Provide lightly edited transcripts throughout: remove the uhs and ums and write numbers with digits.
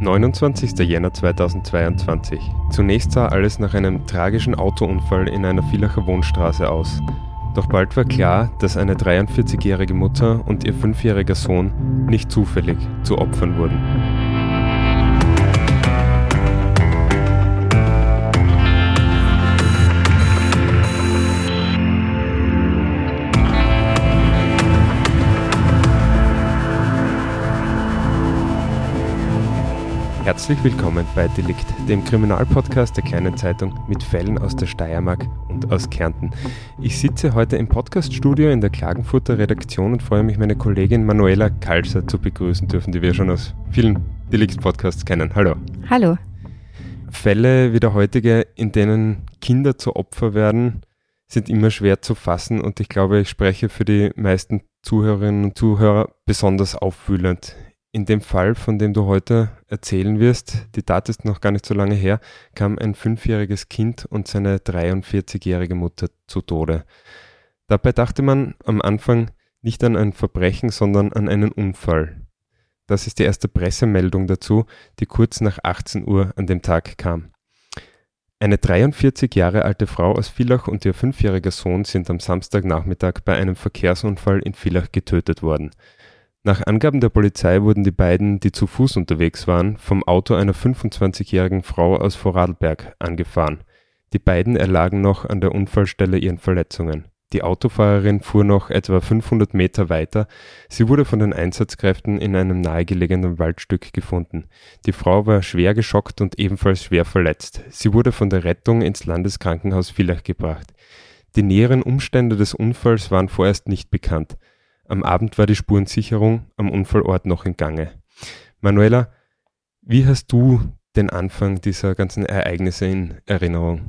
29. Jänner 2022. Zunächst sah alles nach einem tragischen Autounfall in einer Villacher Wohnstraße aus. Doch bald war klar, dass eine 43-jährige Mutter und ihr 5-jähriger Sohn nicht zufällig zu Opfern wurden. Herzlich willkommen bei Delikt, dem Kriminalpodcast der kleinen Zeitung mit Fällen aus der Steiermark und aus Kärnten. Ich sitze heute im Podcaststudio in der Klagenfurter Redaktion und freue mich, meine Kollegin Manuela Kalser zu begrüßen dürfen, die wir schon aus vielen Delikt-Podcasts kennen. Hallo. Hallo. Fälle wie der heutige, in denen Kinder zu Opfer werden, sind immer schwer zu fassen und ich glaube, ich spreche für die meisten Zuhörerinnen und Zuhörer besonders aufwühlend. In dem Fall, von dem du heute erzählen wirst, die Tat ist noch gar nicht so lange her, kam ein 5-jähriges Kind und seine 43-jährige Mutter zu Tode. Dabei dachte man am Anfang nicht an ein Verbrechen, sondern an einen Unfall. Das ist die erste Pressemeldung dazu, die kurz nach 18 Uhr an dem Tag kam. Eine 43 Jahre alte Frau aus Villach und ihr 5-jähriger Sohn sind am Samstagnachmittag bei einem Verkehrsunfall in Villach getötet worden. Nach Angaben der Polizei wurden die beiden, die zu Fuß unterwegs waren, vom Auto einer 25-jährigen Frau aus Vorarlberg angefahren. Die beiden erlagen noch an der Unfallstelle ihren Verletzungen. Die Autofahrerin fuhr noch etwa 500 Meter weiter. Sie wurde von den Einsatzkräften in einem nahegelegenen Waldstück gefunden. Die Frau war schwer geschockt und ebenfalls schwer verletzt. Sie wurde von der Rettung ins Landeskrankenhaus Villach gebracht. Die näheren Umstände des Unfalls waren vorerst nicht bekannt. Am Abend war die Spurensicherung am Unfallort noch in Gange. Manuela, wie hast du den Anfang dieser ganzen Ereignisse in Erinnerung?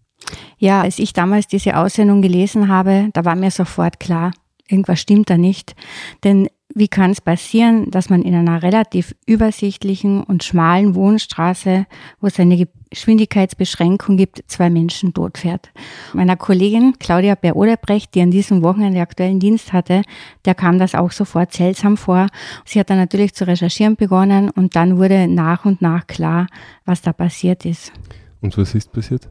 Ja, als ich damals diese Aussendung gelesen habe, da war mir sofort klar, irgendwas stimmt da nicht. Denn wie kann es passieren, dass man in einer relativ übersichtlichen und schmalen Wohnstraße, wo es eine Geschwindigkeitsbeschränkung gibt, 2 Menschen totfährt? Meiner Kollegin Claudia Bär-Oderbrecht, die an diesem Wochenende aktuellen Dienst hatte, der kam das auch sofort seltsam vor. Sie hat dann natürlich zu recherchieren begonnen und dann wurde nach und nach klar, was da passiert ist. Und was ist passiert?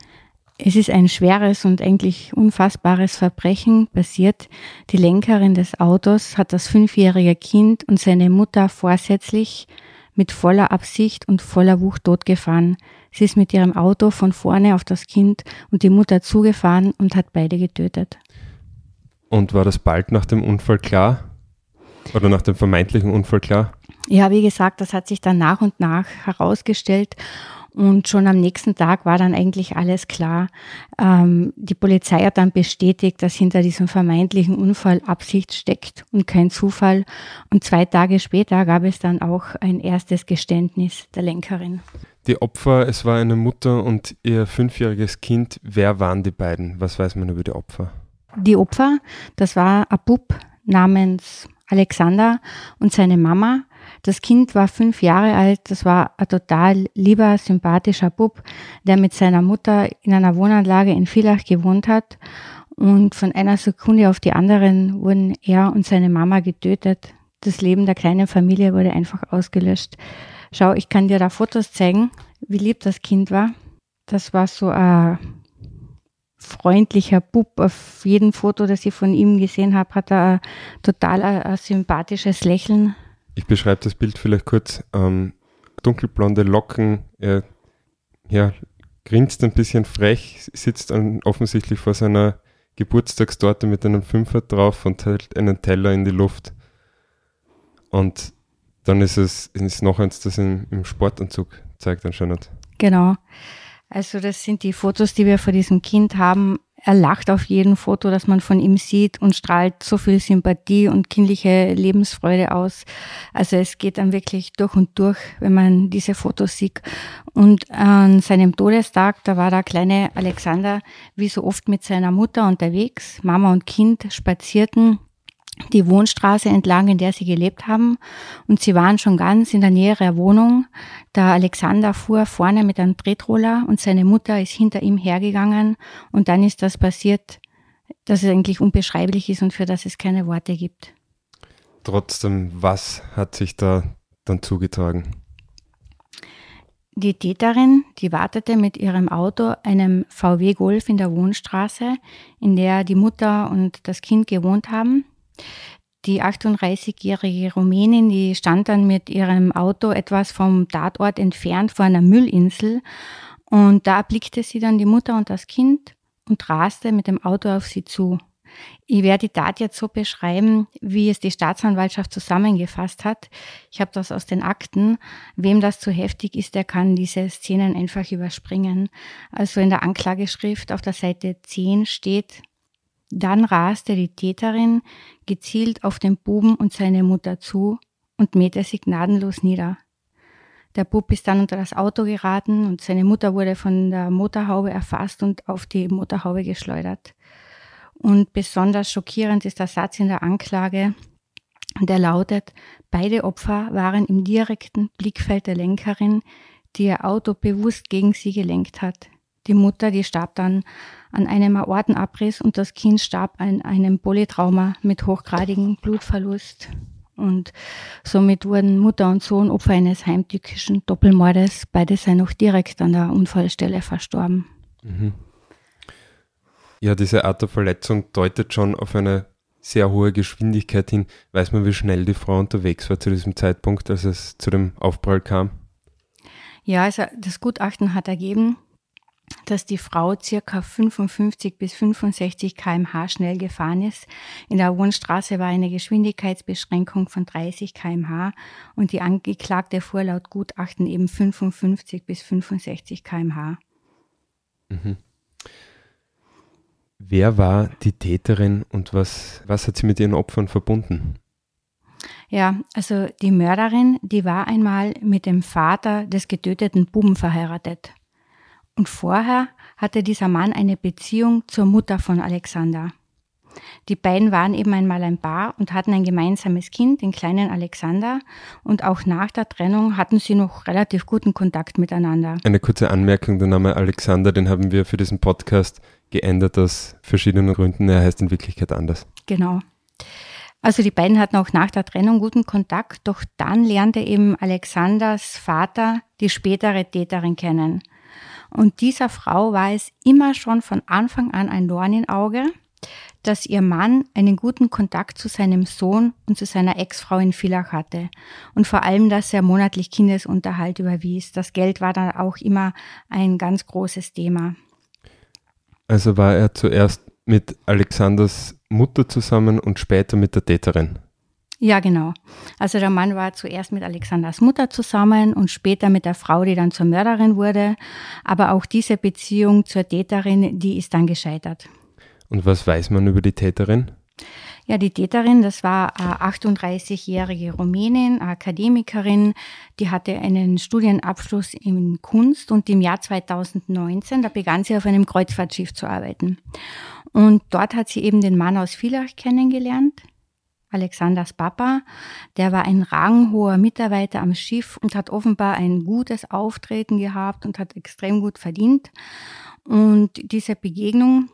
Es ist ein schweres und eigentlich unfassbares Verbrechen passiert. Die Lenkerin des Autos hat das 5-jährige Kind und seine Mutter vorsätzlich mit voller Absicht und voller Wucht totgefahren. Sie ist mit ihrem Auto von vorne auf das Kind und die Mutter zugefahren und hat beide getötet. Und war das bald nach dem Unfall klar? Oder nach dem vermeintlichen Unfall klar? Ja, wie gesagt, das hat sich dann nach und nach herausgestellt. Und schon am nächsten Tag war dann eigentlich alles klar. Die Polizei hat dann bestätigt, dass hinter diesem vermeintlichen Unfall Absicht steckt und kein Zufall. Und 2 Tage später gab es dann auch ein erstes Geständnis der Lenkerin. Die Opfer, es war eine Mutter und ihr 5-jähriges Kind. Wer waren die beiden? Was weiß man über die Opfer? Die Opfer, das war ein Bub namens Alexander und seine Mama. Das Kind war 5 Jahre alt, das war ein total lieber, sympathischer Bub, der mit seiner Mutter in einer Wohnanlage in Villach gewohnt hat und von einer Sekunde auf die andere wurden er und seine Mama getötet. Das Leben der kleinen Familie wurde einfach ausgelöscht. Schau, ich kann dir da Fotos zeigen, wie lieb das Kind war. Das war so ein freundlicher Bub. Auf jedem Foto, das ich von ihm gesehen habe, hat er total ein sympathisches Lächeln. Ich beschreibe das Bild vielleicht kurz. Dunkelblonde Locken, er grinst ein bisschen frech, sitzt offensichtlich vor seiner Geburtstagstorte mit einem 5er drauf und hält einen Teller in die Luft. Und dann ist noch eins, das im Sportanzug zeigt anscheinend. Genau. Also das sind die Fotos, die wir von diesem Kind haben. Er lacht auf jedem Foto, das man von ihm sieht und strahlt so viel Sympathie und kindliche Lebensfreude aus. Also es geht dann wirklich durch und durch, wenn man diese Fotos sieht. Und an seinem Todestag, da war der kleine Alexander wie so oft mit seiner Mutter unterwegs. Mama und Kind spazierten die Wohnstraße entlang, in der sie gelebt haben. Und sie waren schon ganz in der Nähe ihrer Wohnung. Der Alexander fuhr vorne mit einem Tretroller und seine Mutter ist hinter ihm hergegangen. Und dann ist das passiert, dass es eigentlich unbeschreiblich ist und für das es keine Worte gibt. Trotzdem, was hat sich da dann zugetragen? Die Täterin, die wartete mit ihrem Auto, einem VW Golf in der Wohnstraße, in der die Mutter und das Kind gewohnt haben. Die 38-jährige Rumänin, die stand dann mit ihrem Auto etwas vom Tatort entfernt vor einer Müllinsel und da erblickte sie dann die Mutter und das Kind und raste mit dem Auto auf sie zu. Ich werde die Tat jetzt so beschreiben, wie es die Staatsanwaltschaft zusammengefasst hat. Ich habe das aus den Akten. Wem das zu heftig ist, der kann diese Szenen einfach überspringen. Also in der Anklageschrift auf der Seite 10 steht: Dann raste die Täterin gezielt auf den Buben und seine Mutter zu und mähte sie gnadenlos nieder. Der Bub ist dann unter das Auto geraten und seine Mutter wurde von der Motorhaube erfasst und auf die Motorhaube geschleudert. Und besonders schockierend ist der Satz in der Anklage, der lautet: Beide Opfer waren im direkten Blickfeld der Lenkerin, die ihr Auto bewusst gegen sie gelenkt hat. Die Mutter, die starb dann an einem Aortenabriss und das Kind starb an einem Polytrauma mit hochgradigem Blutverlust. Und somit wurden Mutter und Sohn Opfer eines heimtückischen Doppelmordes. Beide seien noch direkt an der Unfallstelle verstorben. Mhm. Ja, diese Art der Verletzung deutet schon auf eine sehr hohe Geschwindigkeit hin. Weiß man, wie schnell die Frau unterwegs war zu diesem Zeitpunkt, als es zu dem Aufprall kam? Ja, also das Gutachten hat ergeben, dass die Frau ca. 55 bis 65 km/h schnell gefahren ist. In der Wohnstraße war eine Geschwindigkeitsbeschränkung von 30 km/h und die Angeklagte fuhr laut Gutachten eben 55 bis 65 km/h. Mhm. Wer war die Täterin und was hat sie mit ihren Opfern verbunden? Ja, also die Mörderin, die war einmal mit dem Vater des getöteten Buben verheiratet. Und vorher hatte dieser Mann eine Beziehung zur Mutter von Alexander. Die beiden waren eben einmal ein Paar und hatten ein gemeinsames Kind, den kleinen Alexander. Und auch nach der Trennung hatten sie noch relativ guten Kontakt miteinander. Eine kurze Anmerkung, der Name Alexander, den haben wir für diesen Podcast geändert aus verschiedenen Gründen. Er heißt in Wirklichkeit anders. Genau. Also die beiden hatten auch nach der Trennung guten Kontakt, doch dann lernte eben Alexanders Vater die spätere Täterin kennen. Und dieser Frau war es immer schon von Anfang an ein Dorn im Auge, dass ihr Mann einen guten Kontakt zu seinem Sohn und zu seiner Ex-Frau in Villach hatte. Und vor allem, dass er monatlich Kindesunterhalt überwies. Das Geld war dann auch immer ein ganz großes Thema. Also war er zuerst mit Alexanders Mutter zusammen und später mit der Täterin? Ja, genau. Also der Mann war zuerst mit Alexanders Mutter zusammen und später mit der Frau, die dann zur Mörderin wurde. Aber auch diese Beziehung zur Täterin, die ist dann gescheitert. Und was weiß man über die Täterin? Ja, die Täterin, das war eine 38-jährige Rumänin, eine Akademikerin, die hatte einen Studienabschluss in Kunst und im Jahr 2019, da begann sie auf einem Kreuzfahrtschiff zu arbeiten. Und dort hat sie eben den Mann aus Villach kennengelernt, Alexanders Papa. Der war ein ranghoher Mitarbeiter am Schiff und hat offenbar ein gutes Auftreten gehabt und hat extrem gut verdient. Und diese Begegnung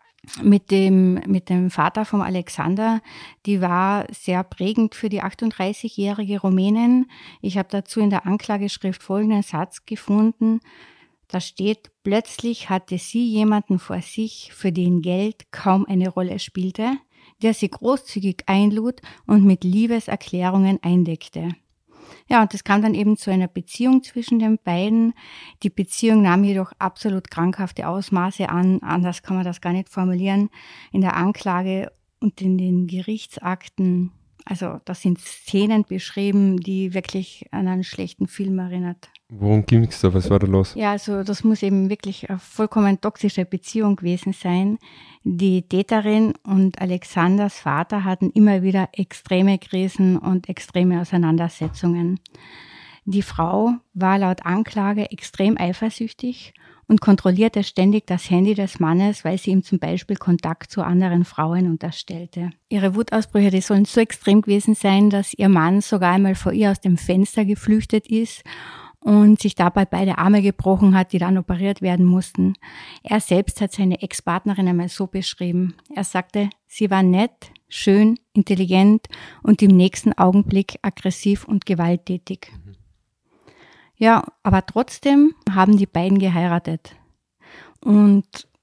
mit dem Vater vom Alexander, die war sehr prägend für die 38-jährige Rumänin. Ich habe dazu in der Anklageschrift folgenden Satz gefunden. Da steht: Plötzlich hatte sie jemanden vor sich, für den Geld kaum eine Rolle spielte, der sie großzügig einlud und mit Liebeserklärungen eindeckte. Ja, und es kam dann eben zu einer Beziehung zwischen den beiden. Die Beziehung nahm jedoch absolut krankhafte Ausmaße an. Anders kann man das gar nicht formulieren. In der Anklage und in den Gerichtsakten, also da sind Szenen beschrieben, die wirklich an einen schlechten Film erinnert. Worum ging es da? Was war da los? Ja, also das muss eben wirklich eine vollkommen toxische Beziehung gewesen sein. Die Täterin und Alexanders Vater hatten immer wieder extreme Krisen und extreme Auseinandersetzungen. Die Frau war laut Anklage extrem eifersüchtig und kontrollierte ständig das Handy des Mannes, weil sie ihm zum Beispiel Kontakt zu anderen Frauen unterstellte. Ihre Wutausbrüche, die sollen so extrem gewesen sein, dass ihr Mann sogar einmal vor ihr aus dem Fenster geflüchtet ist und sich dabei beide Arme gebrochen hat, die dann operiert werden mussten. Er selbst hat seine Ex-Partnerin einmal so beschrieben. Er sagte, sie war nett, schön, intelligent und im nächsten Augenblick aggressiv und gewalttätig. Ja, aber trotzdem haben die beiden geheiratet. Und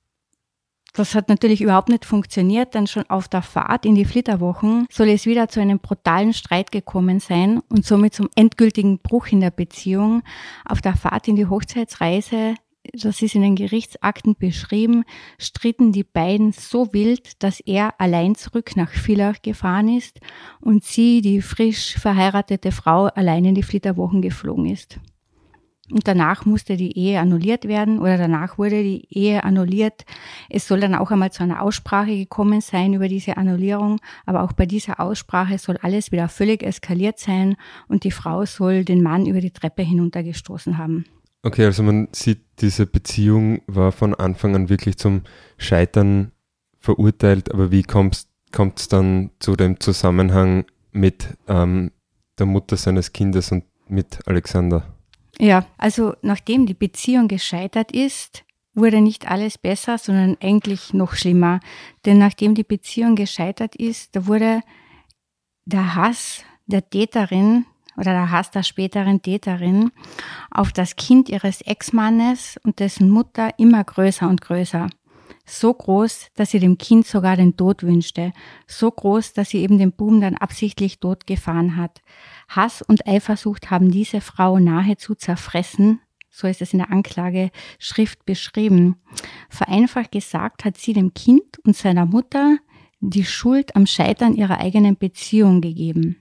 das hat natürlich überhaupt nicht funktioniert, denn schon auf der Fahrt in die Flitterwochen soll es wieder zu einem brutalen Streit gekommen sein und somit zum endgültigen Bruch in der Beziehung. Auf der Fahrt in die Hochzeitsreise, das ist in den Gerichtsakten beschrieben, stritten die beiden so wild, dass er allein zurück nach Villach gefahren ist und sie, die frisch verheiratete Frau, allein in die Flitterwochen geflogen ist. Und danach musste die Ehe annulliert werden oder danach wurde die Ehe annulliert. Es soll dann auch einmal zu einer Aussprache gekommen sein über diese Annullierung, aber auch bei dieser Aussprache soll alles wieder völlig eskaliert sein und die Frau soll den Mann über die Treppe hinuntergestoßen haben. Okay, also man sieht, diese Beziehung war von Anfang an wirklich zum Scheitern verurteilt, aber wie kommt es dann zu dem Zusammenhang mit der Mutter seines Kindes und mit Alexander? Ja, also nachdem die Beziehung gescheitert ist, wurde nicht alles besser, sondern eigentlich noch schlimmer. Denn nachdem die Beziehung gescheitert ist, da wurde der Hass der Täterin oder der Hass der späteren Täterin auf das Kind ihres Ex-Mannes und dessen Mutter immer größer und größer. So groß, dass sie dem Kind sogar den Tod wünschte. So groß, dass sie eben den Buben dann absichtlich tot gefahren hat. Hass und Eifersucht haben diese Frau nahezu zerfressen. So ist es in der Anklageschrift beschrieben. Vereinfacht gesagt hat sie dem Kind und seiner Mutter die Schuld am Scheitern ihrer eigenen Beziehung gegeben.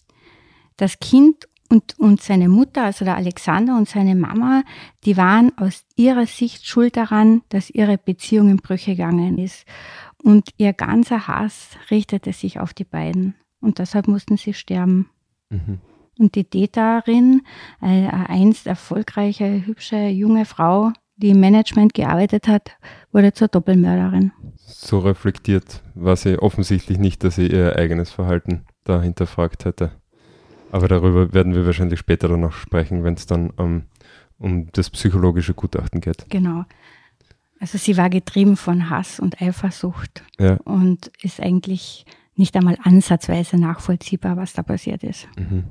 Das Kind und seine Mutter, also der Alexander und seine Mama, die waren aus ihrer Sicht schuld daran, dass ihre Beziehung in Brüche gegangen ist. Und ihr ganzer Hass richtete sich auf die beiden. Und deshalb mussten sie sterben. Mhm. Und die Täterin, eine einst erfolgreiche, hübsche, junge Frau, die im Management gearbeitet hat, wurde zur Doppelmörderin. So reflektiert war sie offensichtlich nicht, dass sie ihr eigenes Verhalten da hinterfragt hätte. Aber darüber werden wir wahrscheinlich später dann noch sprechen, wenn es dann um das psychologische Gutachten geht. Genau. Also sie war getrieben von Hass und Eifersucht und ist eigentlich nicht einmal ansatzweise nachvollziehbar, was da passiert ist. Mhm.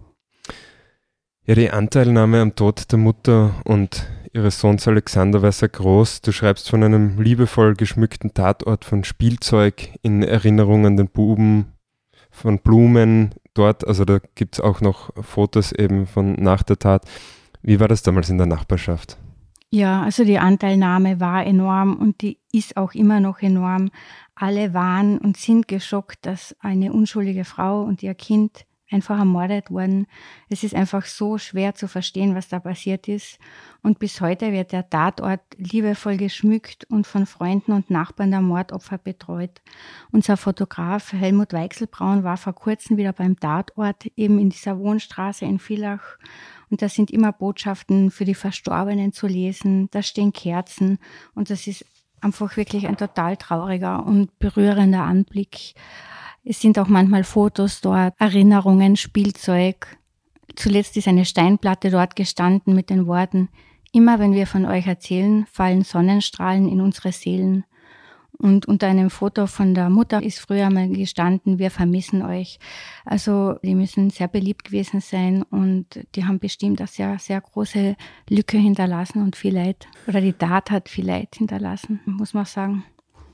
Ja, die Anteilnahme am Tod der Mutter und ihres Sohns Alexander war sehr groß. Du schreibst von einem liebevoll geschmückten Tatort, von Spielzeug in Erinnerung an den Buben, von Blumen dort, also da gibt es auch noch Fotos eben von nach der Tat. Wie war das damals in der Nachbarschaft? Ja, also die Anteilnahme war enorm und die ist auch immer noch enorm. Alle waren und sind geschockt, dass eine unschuldige Frau und ihr Kind einfach ermordet wurden. Es ist einfach so schwer zu verstehen, was da passiert ist. Und bis heute wird der Tatort liebevoll geschmückt und von Freunden und Nachbarn der Mordopfer betreut. Unser Fotograf Helmut Weichselbraun war vor kurzem wieder beim Tatort, eben in dieser Wohnstraße in Villach. Und da sind immer Botschaften für die Verstorbenen zu lesen. Da stehen Kerzen und das ist einfach wirklich ein total trauriger und berührender Anblick. Es sind auch manchmal Fotos dort, Erinnerungen, Spielzeug. Zuletzt ist eine Steinplatte dort gestanden mit den Worten: Immer wenn wir von euch erzählen, fallen Sonnenstrahlen in unsere Seelen. Und unter einem Foto von der Mutter ist früher mal gestanden: Wir vermissen euch. Also die müssen sehr beliebt gewesen sein und die haben bestimmt eine sehr, sehr große Lücke hinterlassen und viel Leid. Oder die Tat hat viel Leid hinterlassen, muss man sagen.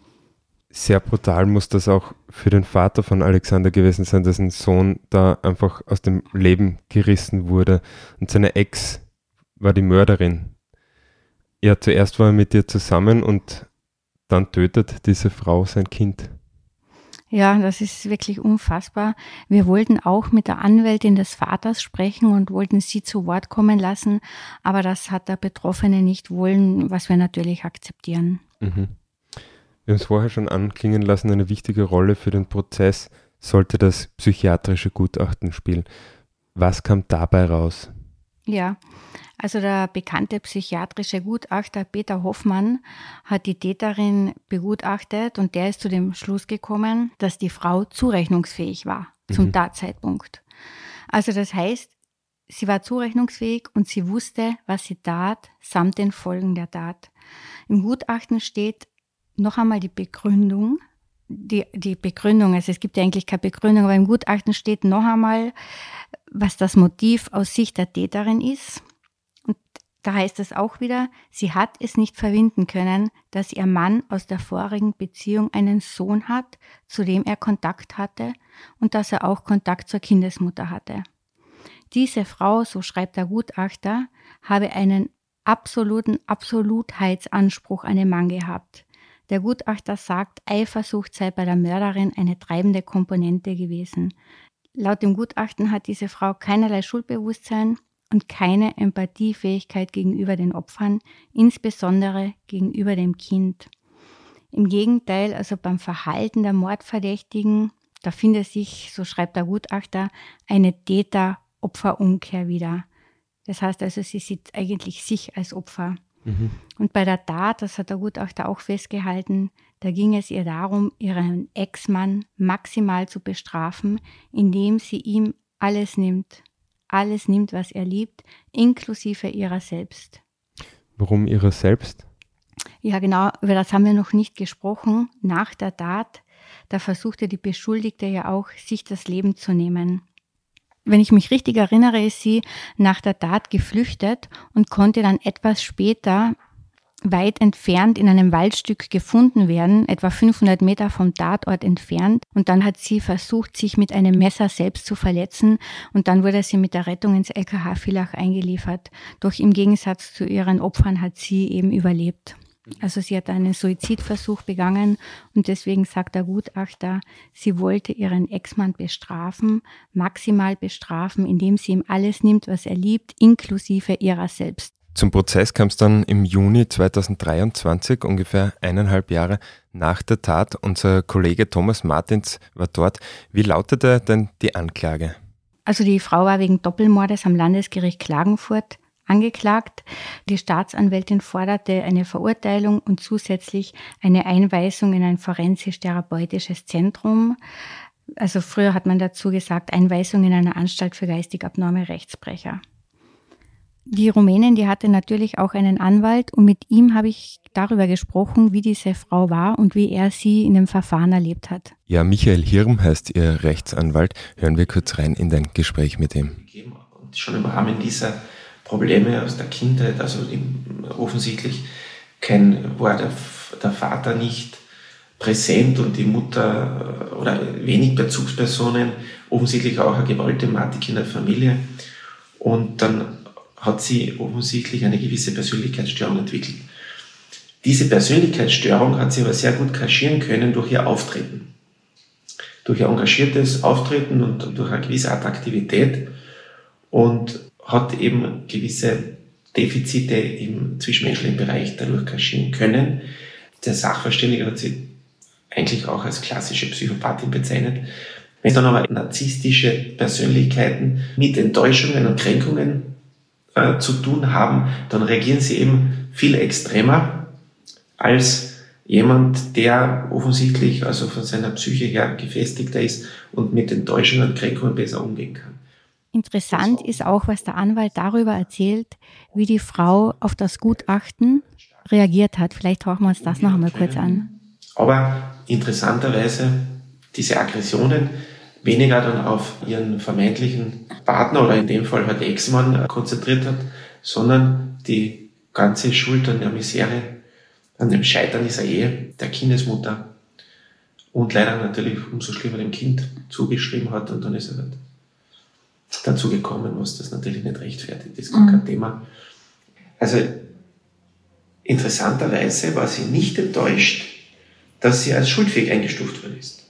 Sehr brutal muss das auch für den Vater von Alexander gewesen sein, dessen Sohn da einfach aus dem Leben gerissen wurde. Und seine Ex war die Mörderin. Ja, zuerst war er mit ihr zusammen und dann tötet diese Frau sein Kind. Ja, das ist wirklich unfassbar. Wir wollten auch mit der Anwältin des Vaters sprechen und wollten sie zu Wort kommen lassen, aber das hat der Betroffene nicht wollen, was wir natürlich akzeptieren. Mhm. Wir haben es vorher schon anklingen lassen, eine wichtige Rolle für den Prozess sollte das psychiatrische Gutachten spielen. Was kam dabei raus? Ja, also der bekannte psychiatrische Gutachter Peter Hoffmann hat die Täterin begutachtet und der ist zu dem Schluss gekommen, dass die Frau zurechnungsfähig war zum Tatzeitpunkt. Also das heißt, sie war zurechnungsfähig und sie wusste, was sie tat, samt den Folgen der Tat. Im Gutachten steht noch einmal die Begründung, die Begründung, also es gibt ja eigentlich keine Begründung, aber im Gutachten steht noch einmal, was das Motiv aus Sicht der Täterin ist. Und Da heißt es auch wieder, sie hat es nicht verwinden können, dass ihr Mann aus der vorigen Beziehung einen Sohn hat, zu dem er Kontakt hatte und dass er auch Kontakt zur Kindesmutter hatte. Diese Frau, so schreibt der Gutachter, habe einen absoluten Absolutheitsanspruch an den Mann gehabt. Der Gutachter sagt, Eifersucht sei bei der Mörderin eine treibende Komponente gewesen. Laut dem Gutachten hat diese Frau keinerlei Schuldbewusstsein und keine Empathiefähigkeit gegenüber den Opfern, insbesondere gegenüber dem Kind. Im Gegenteil, also beim Verhalten der Mordverdächtigen, da findet sich, so schreibt der Gutachter, eine Täter-Opfer-Umkehr wieder. Das heißt also, sie sieht eigentlich sich als Opfer. Und bei der Tat, das hat der Gutachter auch festgehalten, da ging es ihr darum, ihren Ex-Mann maximal zu bestrafen, indem sie ihm alles nimmt, was er liebt, inklusive ihrer selbst. Warum ihrer selbst? Ja, genau, über das haben wir noch nicht gesprochen. Nach der Tat, da versuchte die Beschuldigte ja auch, sich das Leben zu nehmen. Wenn ich mich richtig erinnere, ist sie nach der Tat geflüchtet und konnte dann etwas später weit entfernt in einem Waldstück gefunden werden, etwa 500 Meter vom Tatort entfernt. Und dann hat sie versucht, sich mit einem Messer selbst zu verletzen. Und dann wurde sie mit der Rettung ins LKH Villach eingeliefert. Doch im Gegensatz zu ihren Opfern hat sie eben überlebt. Also sie hat einen Suizidversuch begangen und deswegen sagt der Gutachter, sie wollte ihren Ex-Mann bestrafen, maximal bestrafen, indem sie ihm alles nimmt, was er liebt, inklusive ihrer selbst. Zum Prozess kam es dann im Juni 2023, ungefähr 1,5 Jahre nach der Tat. Unser Kollege Thomas Martins war dort. Wie lautete denn die Anklage? Also die Frau war wegen Doppelmordes am Landesgericht Klagenfurt angeklagt. Die Staatsanwältin forderte eine Verurteilung und zusätzlich eine Einweisung in ein forensisch-therapeutisches Zentrum. Also früher hat man dazu gesagt, Einweisung in eine Anstalt für geistig abnorme Rechtsbrecher. Die Rumänin, die hatte natürlich auch einen Anwalt und mit ihm habe ich darüber gesprochen, wie diese Frau war und wie er sie in dem Verfahren erlebt hat. Ja, Michael Hirm heißt ihr Rechtsanwalt. Hören wir kurz rein in dein Gespräch mit ihm. Und schon im Rahmen dieser Probleme aus der Kindheit, also offensichtlich war der Vater nicht präsent und die Mutter oder wenig Bezugspersonen, offensichtlich auch eine Gewaltthematik in der Familie. Und dann hat sie offensichtlich eine gewisse Persönlichkeitsstörung entwickelt. Diese Persönlichkeitsstörung hat sie aber sehr gut kaschieren können durch ihr Auftreten. Durch ihr engagiertes Auftreten und durch eine gewisse Attraktivität und hat eben gewisse Defizite im zwischenmenschlichen Bereich dadurch kaschieren können. Der Sachverständige hat sie eigentlich auch als klassische Psychopathin bezeichnet. Wenn dann aber narzisstische Persönlichkeiten mit Enttäuschungen und Kränkungen zu tun haben, dann reagieren sie eben viel extremer als jemand, der offensichtlich also von seiner Psyche her gefestigter ist und mit Enttäuschungen und Kränkungen besser umgehen kann. Interessant ist auch, was der Anwalt darüber erzählt, wie die Frau auf das Gutachten reagiert hat. Vielleicht hören wir uns das noch einmal kurz an. Aber interessanterweise diese Aggressionen weniger dann auf ihren vermeintlichen Partner oder in dem Fall halt Ex-Mann konzentriert hat, sondern die ganze Schuld an der Misere, an dem Scheitern dieser Ehe, der Kindesmutter und leider natürlich umso schlimmer dem Kind zugeschrieben hat und dann ist er halt dazu gekommen, was das natürlich nicht rechtfertigt, das ist gar kein Thema. Also interessanterweise war sie nicht enttäuscht, dass sie als schuldfähig eingestuft worden ist.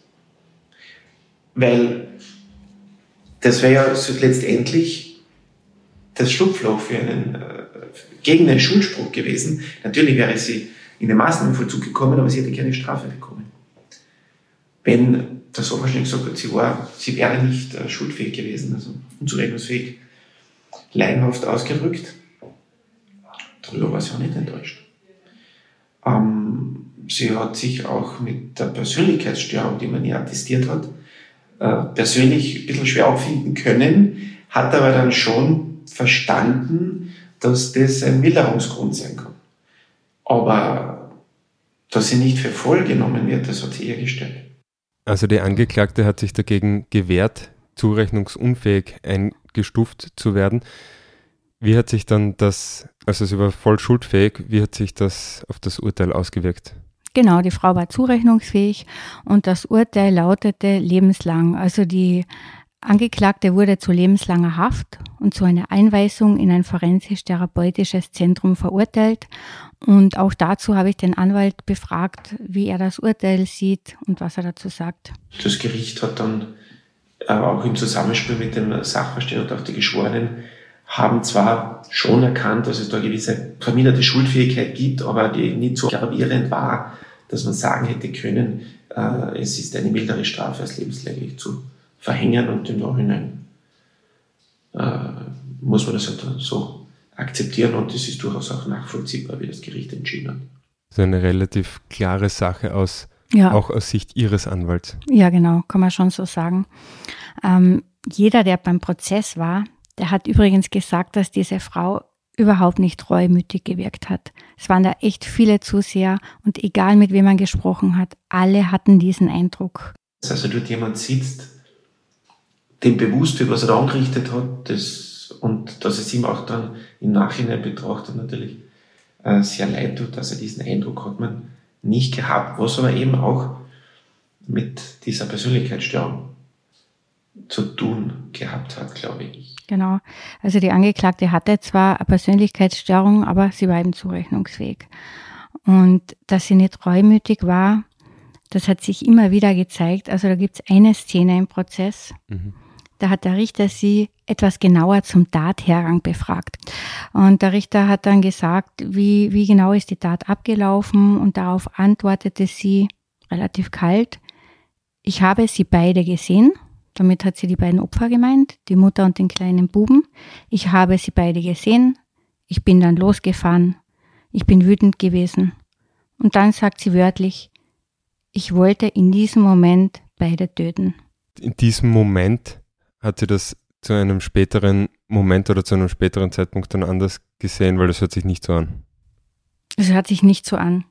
Weil das wäre ja so letztendlich das Schlupfloch für gegen einen Schuldspruch gewesen. Natürlich wäre sie in den Maßnahmenvollzug gekommen, aber sie hätte keine Strafe bekommen. Wenn der Sachverständige gesagt hat, sie wäre nicht schuldfähig gewesen, also unzurechnungsfähig, laienhaft ausgedrückt, darüber war sie auch nicht enttäuscht. Sie hat sich auch mit der Persönlichkeitsstörung, die man ihr attestiert hat, persönlich ein bisschen schwer abfinden können, hat aber dann schon verstanden, dass das ein Milderungsgrund sein kann. Aber dass sie nicht für voll genommen wird, das hat sie eher gestört. Also die Angeklagte hat sich dagegen gewehrt, zurechnungsunfähig eingestuft zu werden. Wie hat sich dann also sie war voll schuldfähig, wie hat sich das auf das Urteil ausgewirkt? Genau, die Frau war zurechnungsfähig und das Urteil lautete lebenslang. Also die Angeklagte wurde zu lebenslanger Haft und zu einer Einweisung in ein forensisch-therapeutisches Zentrum verurteilt. Und auch dazu habe ich den Anwalt befragt, wie er das Urteil sieht und was er dazu sagt. Das Gericht hat dann auch im Zusammenspiel mit dem Sachverständigen und auch die Geschworenen haben zwar schon erkannt, dass es da gewisse verminderte Schuldfähigkeit gibt, aber die nicht so gravierend war, dass man sagen hätte können, es ist eine mildere Strafe als lebenslänglich zu verhängen, und im Nachhinein muss man das halt so akzeptieren, und es ist durchaus auch nachvollziehbar, wie das Gericht entschieden hat. So eine relativ klare Sache auch aus Sicht Ihres Anwalts. Ja, genau, kann man schon so sagen. Jeder, der beim Prozess war, der hat übrigens gesagt, dass diese Frau überhaupt nicht treumütig gewirkt hat. Es waren da echt viele Zuseher und egal mit wem man gesprochen hat, alle hatten diesen Eindruck. Also dort jemand sitzt, dem bewusst wird, was er da angerichtet hat, und dass es ihm auch dann im Nachhinein betrachtet natürlich sehr leid tut, dass er diesen Eindruck hat man nicht gehabt, was aber eben auch mit dieser Persönlichkeitsstörung zu tun gehabt hat, glaube ich. Genau. Also die Angeklagte hatte zwar eine Persönlichkeitsstörung, aber sie war eben zurechnungsfähig. Und dass sie nicht reumütig war, das hat sich immer wieder gezeigt. Also da gibt es eine Szene im Prozess, da hat der Richter sie etwas genauer zum Tathergang befragt. Und der Richter hat dann gesagt, wie genau ist die Tat abgelaufen, und darauf antwortete sie relativ kalt: Ich habe sie beide gesehen. Damit hat sie die beiden Opfer gemeint, die Mutter und den kleinen Buben. Ich habe sie beide gesehen. Ich bin dann losgefahren. Ich bin wütend gewesen. Und dann sagt sie wörtlich: Ich wollte in diesem Moment beide töten. In diesem Moment hat sie das zu einem späteren Moment oder zu einem späteren Zeitpunkt dann anders gesehen, weil das hört sich nicht so an. Es hört sich nicht so an.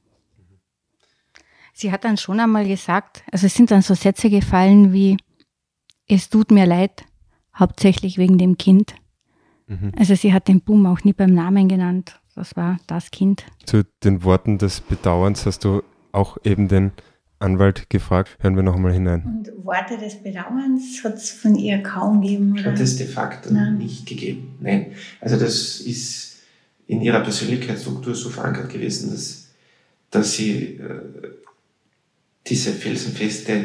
Sie hat dann schon einmal gesagt, also es sind dann so Sätze gefallen wie: Es tut mir leid, hauptsächlich wegen dem Kind. Also sie hat den Buben auch nie beim Namen genannt. Das war das Kind. Zu den Worten des Bedauerns hast du auch eben den Anwalt gefragt. Hören wir noch einmal hinein. Und Worte des Bedauerns hat es von ihr kaum gegeben, oder? Hat es de facto nicht gegeben. Nein. Also das ist in ihrer Persönlichkeitsstruktur so verankert gewesen, dass sie diese felsenfeste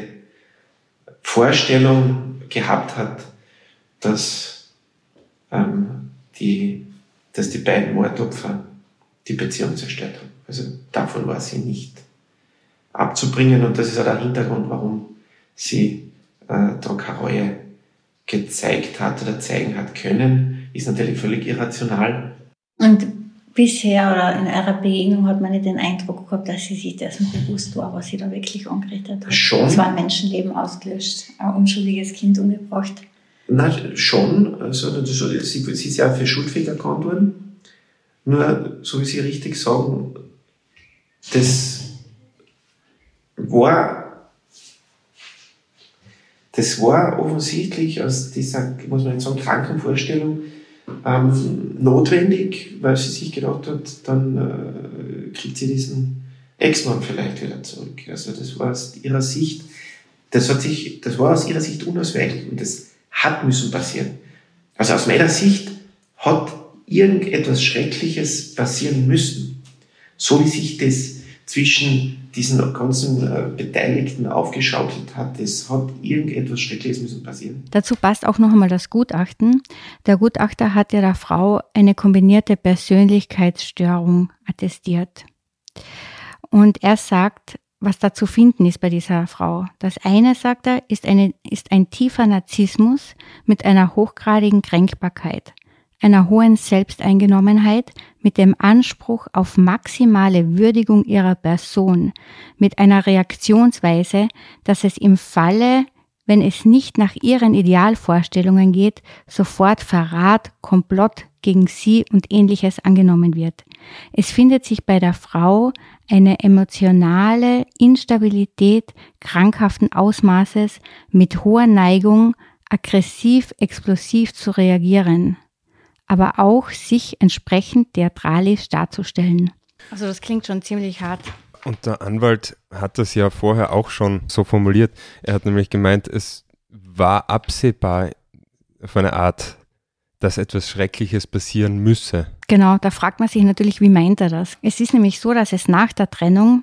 Vorstellung gehabt hat, dass die beiden Mordopfer die Beziehung zerstört haben. Also davon war sie nicht abzubringen, und das ist auch der Hintergrund, warum sie da keine Reue gezeigt hat oder zeigen hat können, ist natürlich völlig irrational. Und bisher oder in eurer Begegnung hat man nicht den Eindruck gehabt, dass sie sich dessen bewusst war, was sie da wirklich angerichtet hat. Schon. 2 Menschenleben ausgelöscht, ein unschuldiges Kind umgebracht. Nein, schon. Also, sie ist ja für schuldfähig erkannt worden. Nur, so wie Sie richtig sagen, das war offensichtlich aus dieser, muss man jetzt sagen, kranken Vorstellung notwendig, weil sie sich gedacht hat, dann kriegt sie diesen Ex-Mann vielleicht wieder zurück. Also das war aus ihrer Sicht, das war aus ihrer Sicht unausweichlich, und das hat müssen passieren. Also aus meiner Sicht hat irgendetwas Schreckliches passieren müssen. So wie sich das zwischen diesen ganzen Beteiligten aufgeschaukelt hat, es hat irgendetwas Schreckliches müssen passieren. Dazu passt auch noch einmal das Gutachten. Der Gutachter hat der Frau eine kombinierte Persönlichkeitsstörung attestiert. Und er sagt, was da zu finden ist bei dieser Frau. Das eine, sagt er, ist ein tiefer Narzissmus mit einer hochgradigen Kränkbarkeit, einer hohen Selbsteingenommenheit, mit dem Anspruch auf maximale Würdigung ihrer Person, mit einer Reaktionsweise, dass es im Falle, wenn es nicht nach ihren Idealvorstellungen geht, sofort Verrat, Komplott gegen sie und Ähnliches angenommen wird. Es findet sich bei der Frau eine emotionale Instabilität krankhaften Ausmaßes mit hoher Neigung, aggressiv, explosiv zu reagieren. aber auch sich entsprechend theatralisch darzustellen. Also das klingt schon ziemlich hart. Und der Anwalt hat das ja vorher auch schon so formuliert. Er hat nämlich gemeint, es war absehbar auf eine Art, dass etwas Schreckliches passieren müsse. Genau, da fragt man sich natürlich, wie meint er das? Es ist nämlich so, dass es nach der Trennung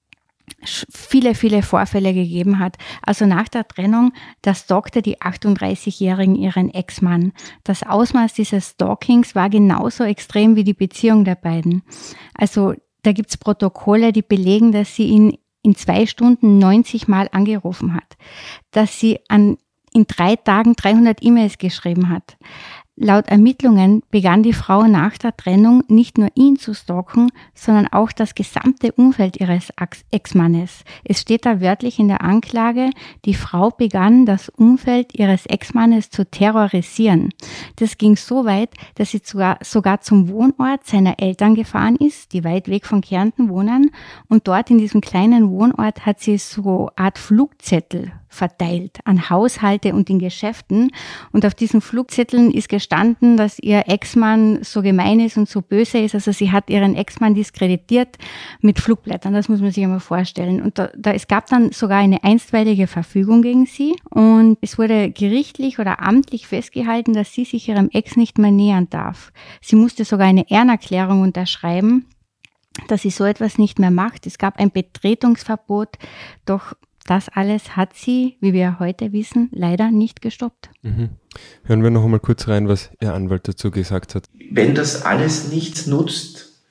viele, viele Vorfälle gegeben hat. Also nach der Trennung, da stalkte die 38-Jährigen ihren Ex-Mann. Das Ausmaß dieses Stalkings war genauso extrem wie die Beziehung der beiden. Also da gibt's Protokolle, die belegen, dass sie ihn in 2 Stunden 90 Mal angerufen hat, dass sie in 3 Tagen 300 E-Mails geschrieben hat. Laut Ermittlungen begann die Frau nach der Trennung nicht nur ihn zu stalken, sondern auch das gesamte Umfeld ihres Ex-Mannes. Es steht da wörtlich in der Anklage, die Frau begann, das Umfeld ihres Ex-Mannes zu terrorisieren. Das ging so weit, dass sie sogar zum Wohnort seiner Eltern gefahren ist, die weit weg von Kärnten wohnen. Und dort in diesem kleinen Wohnort hat sie so eine Art Flugzettel verteilt an Haushalte und in Geschäften. Und auf diesen Flugzetteln ist gestanden, dass ihr Ex-Mann so gemein ist und so böse ist. Also sie hat ihren Ex-Mann diskreditiert mit Flugblättern. Das muss man sich einmal vorstellen. Und es gab dann sogar eine einstweilige Verfügung gegen sie. Und es wurde gerichtlich oder amtlich festgehalten, dass sie sich ihrem Ex nicht mehr nähern darf. Sie musste sogar eine Ehrenerklärung unterschreiben, dass sie so etwas nicht mehr macht. Es gab ein Betretungsverbot, doch das alles hat sie, wie wir heute wissen, leider nicht gestoppt. Hören wir noch einmal kurz rein, was Ihr Anwalt dazu gesagt hat. Wenn das alles nichts nutzt,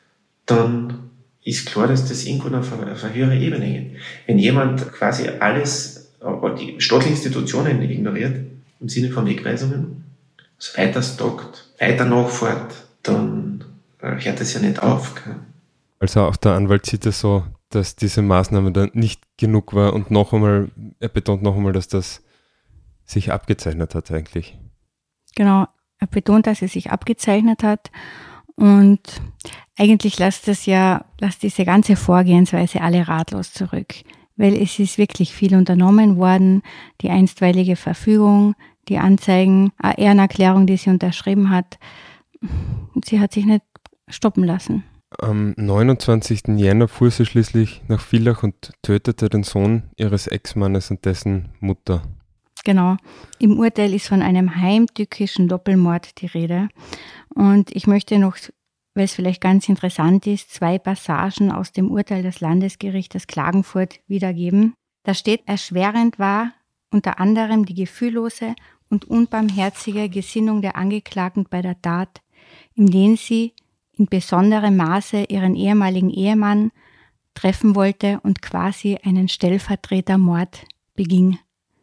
dann ist klar, dass das irgendwo auf eine höhere Ebene geht. Wenn jemand quasi alles, die staatlichen Institutionen ignoriert, im Sinne von Wegweisungen, also weiter stalkt, weiter nachfährt, dann hört das ja nicht auf. Also auch der Anwalt sieht es so, dass diese Maßnahme dann nicht genug war und noch einmal, er betont noch einmal, dass das sich abgezeichnet hat eigentlich. Genau, er betont, dass es sich abgezeichnet hat und eigentlich lässt diese ganze Vorgehensweise alle ratlos zurück, weil es ist wirklich viel unternommen worden, die einstweilige Verfügung, die Anzeigen, eine Ehrenerklärung, die sie unterschrieben hat, und sie hat sich nicht stoppen lassen. Am 29. Jänner fuhr sie schließlich nach Villach und tötete den Sohn ihres Ex-Mannes und dessen Mutter. Genau. Im Urteil ist von einem heimtückischen Doppelmord die Rede. Und ich möchte noch, weil es vielleicht ganz interessant ist, 2 Passagen aus dem Urteil des Landesgerichtes Klagenfurt wiedergeben. Da steht, erschwerend war unter anderem die gefühllose und unbarmherzige Gesinnung der Angeklagten bei der Tat, indem sie in besonderem Maße ihren ehemaligen Ehemann treffen wollte und quasi einen Stellvertretermord beging.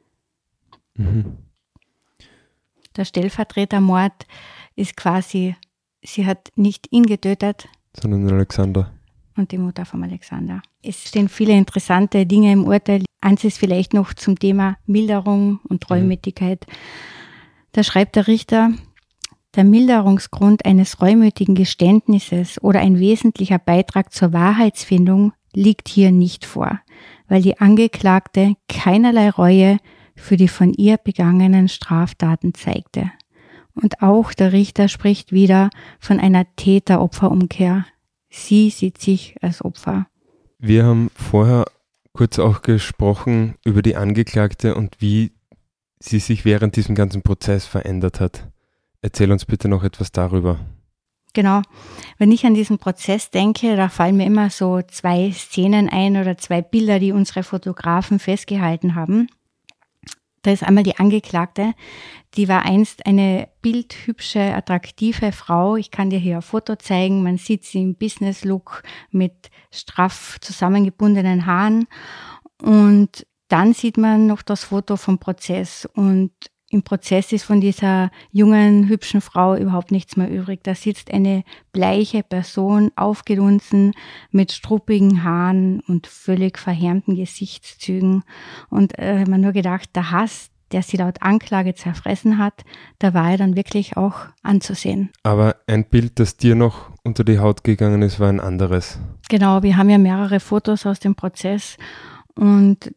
Der Stellvertretermord ist quasi, sie hat nicht ihn getötet, sondern Alexander. Und die Mutter von Alexander. Es stehen viele interessante Dinge im Urteil. Eins ist vielleicht noch zum Thema Milderung und Treumütigkeit. Da schreibt der Richter, der Milderungsgrund eines reumütigen Geständnisses oder ein wesentlicher Beitrag zur Wahrheitsfindung liegt hier nicht vor, weil die Angeklagte keinerlei Reue für die von ihr begangenen Straftaten zeigte. Und auch der Richter spricht wieder von einer Täter-Opfer-Umkehr. Sie sieht sich als Opfer. Wir haben vorher kurz auch gesprochen über die Angeklagte und wie sie sich während diesem ganzen Prozess verändert hat. Erzähl uns bitte noch etwas darüber. Genau. Wenn ich an diesen Prozess denke, da fallen mir immer so 2 Szenen ein oder 2 Bilder, die unsere Fotografen festgehalten haben. Da ist einmal die Angeklagte, die war einst eine bildhübsche, attraktive Frau. Ich kann dir hier ein Foto zeigen. Man sieht sie im Business-Look mit straff zusammengebundenen Haaren. Und dann sieht man noch das Foto vom Prozess. Und im Prozess ist von dieser jungen, hübschen Frau überhaupt nichts mehr übrig. Da sitzt eine bleiche Person, aufgedunsen, mit struppigen Haaren und völlig verhärmten Gesichtszügen. Und ich habe mir nur gedacht, der Hass, der sie laut Anklage zerfressen hat, da war er dann wirklich auch anzusehen. Aber ein Bild, das dir noch unter die Haut gegangen ist, war ein anderes. Genau, wir haben ja mehrere Fotos aus dem Prozess und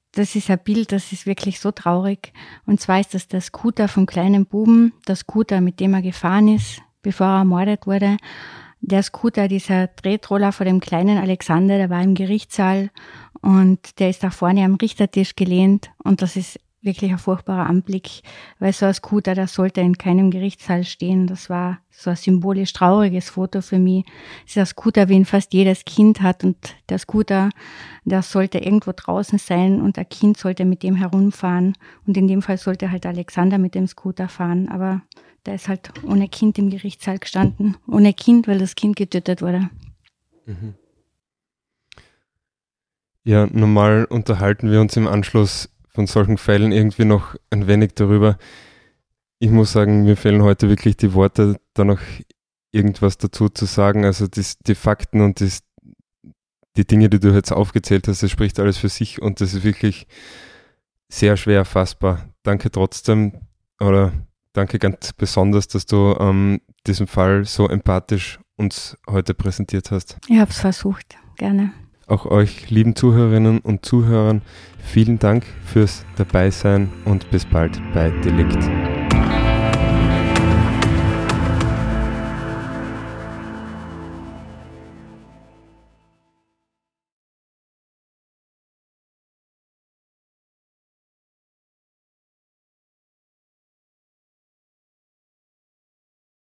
das ist ein Bild, das ist wirklich so traurig. Und zwar ist das der Scooter vom kleinen Buben, der Scooter, mit dem er gefahren ist, bevor er ermordet wurde. Der Scooter, dieser Tretroller vor dem kleinen Alexander, der war im Gerichtssaal und der ist da vorne am Richtertisch gelehnt. Und das ist wirklich ein furchtbarer Anblick, weil so ein Scooter, das sollte in keinem Gerichtssaal stehen. Das war so ein symbolisch trauriges Foto für mich. Es ist ein Scooter, wie ihn fast jedes Kind hat, und der Scooter, der sollte irgendwo draußen sein und ein Kind sollte mit dem herumfahren, und in dem Fall sollte halt Alexander mit dem Scooter fahren, aber der ist halt ohne Kind im Gerichtssaal gestanden. Ohne Kind, weil das Kind getötet wurde. Mhm. Ja, normal unterhalten wir uns im Anschluss von solchen Fällen irgendwie noch ein wenig darüber. Ich muss sagen, mir fehlen heute wirklich die Worte, da noch irgendwas dazu zu sagen. Also die Fakten und die Dinge, die du jetzt aufgezählt hast, das spricht alles für sich und das ist wirklich sehr schwer erfassbar. Danke trotzdem, oder danke ganz besonders, dass du diesen Fall so empathisch uns heute präsentiert hast. Ich habe es versucht, gerne. Auch euch, lieben Zuhörerinnen und Zuhörern, vielen Dank fürs Dabeisein und bis bald bei Delikt.